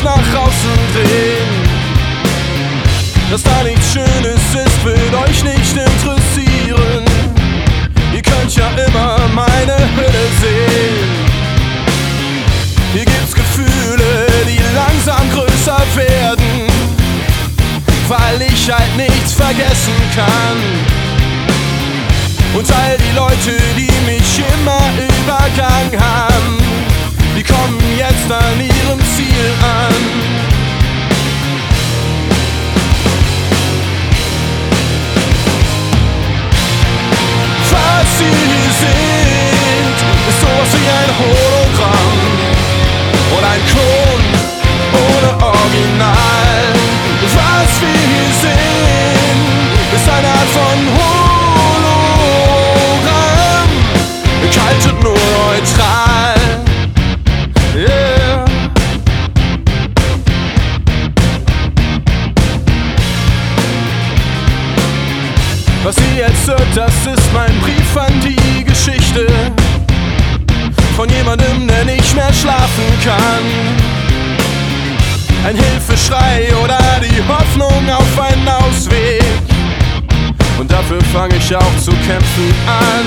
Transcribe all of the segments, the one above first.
nach außen drehen. Dass da nichts Schönes ist, wird euch nicht interessieren. Ihr könnt ja immer meine Hülle sehen. Hier gibt's Gefühle, die langsam größer werden, weil ich halt nichts vergessen kann. Und all die Leute, die mich immer übergangen haben, die kommen jetzt an ihrem Ziel an. Was sie sind, ist sowas wie ein Hologramm oder ein Klon ohne Original. Was wir sind, ist eine Art von Hologramm, kalt und nur neutral. Yeah. Was ihr jetzt hört, das ist mein Brief an die Geschichte von jemandem, der nicht mehr schlafen kann. Ein Hilfeschrei oder die Hoffnung auf einen Ausweg. Und dafür fange ich auch zu kämpfen an.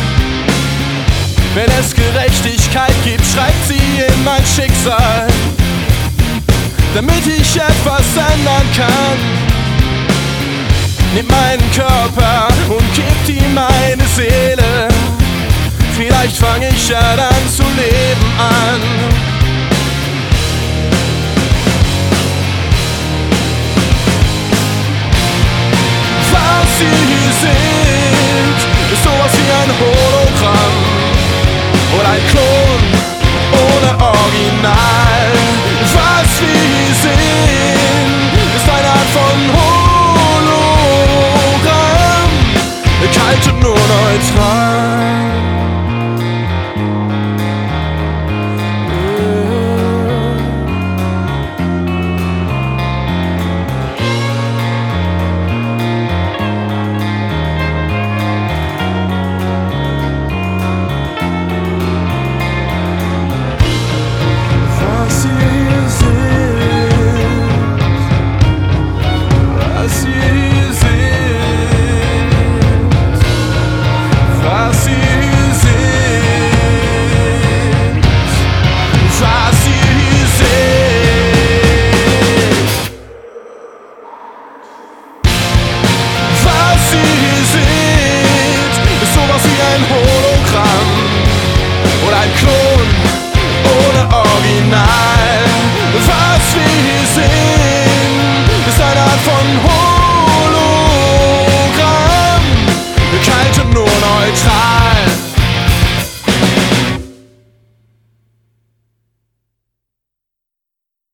Wenn es Gerechtigkeit gibt, schreibt sie in mein Schicksal, damit ich etwas ändern kann. Nehmt meinen Körper und gebt ihm meine Seele. Vielleicht fange ich ja dann zu leben an.